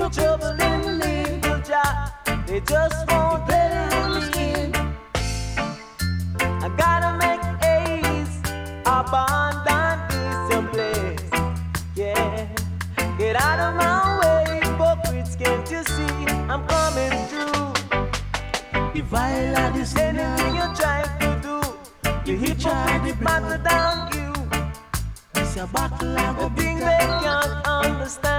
trouble in legal job. They just won't let it in. I gotta make A's abandon this place. Yeah, get out of my way, hypocrites, can't you see I'm coming through? The vile is Anything you try to do, you hypocrites battle down you. It's a battle I The go thing they can't understand.